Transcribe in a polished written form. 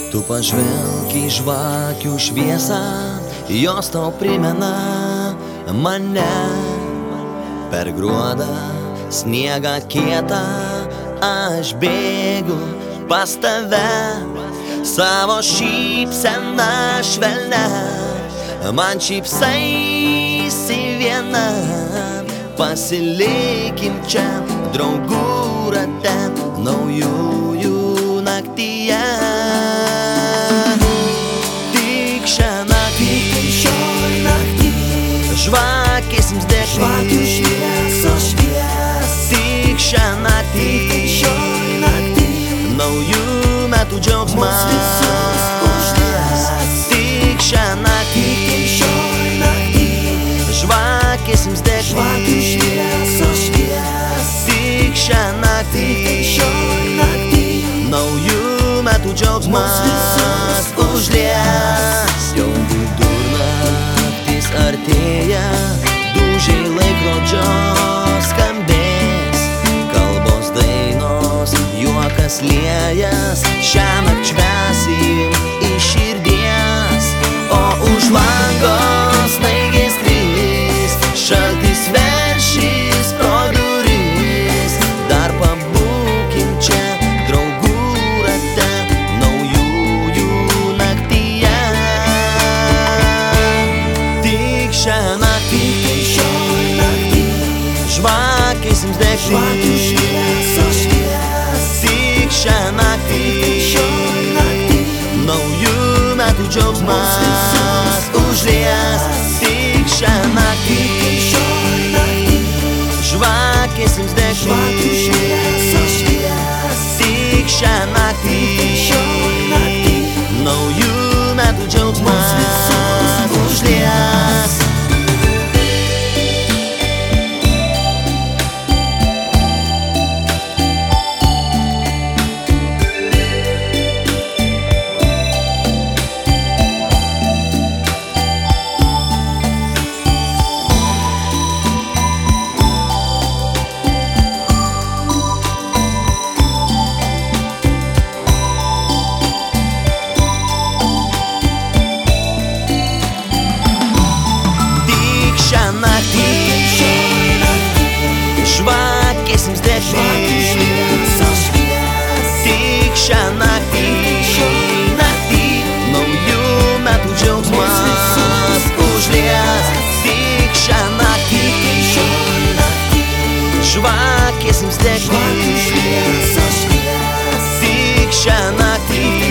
Tu pažvelk į žvakių šviesą, jos tau primena mane. Per gruodą, sniegą kietą, aš bėgu pas tave. Savo šypseną švelnia, man šypsaisi viena. Pasilikim čia draugų rate, naujųjų naktyje. Tik šią naktį, žvakės jums deg, žvakių šviesos švies. tik šią naktį, naujų metų džiaugsmas užlies. Tik šią naktį, žvakės jums deg, žvakių šviesos švies. tik šią naktį, naujų metų džiaugsmas užlies. Jau vidurnaktis artėja, dūžiai laikrodžio skambės, kalbos dainos, juokas liejas, šiąnakt švęsim iš širdies. O už lango snaigės kris, šaltis veršis pro duris. Dar pabūkim čia draugų rate, naujųjų naktyje. Tik šią naktį, žvakės jums deg, žvakių šviesos švies. tik šią naktį, naujų metų džiaugsmas užlies. Tik šią naktį, žvakės jums deg, žvakių šviesos švies. tik šią naktį, naujų metų džiaugsmas užlies. Žvakės jums deg, tik šią naktį, naujų metų džiaugsmas užlies. Tik šią naktį, žvakės jums deg, tik šią naktį,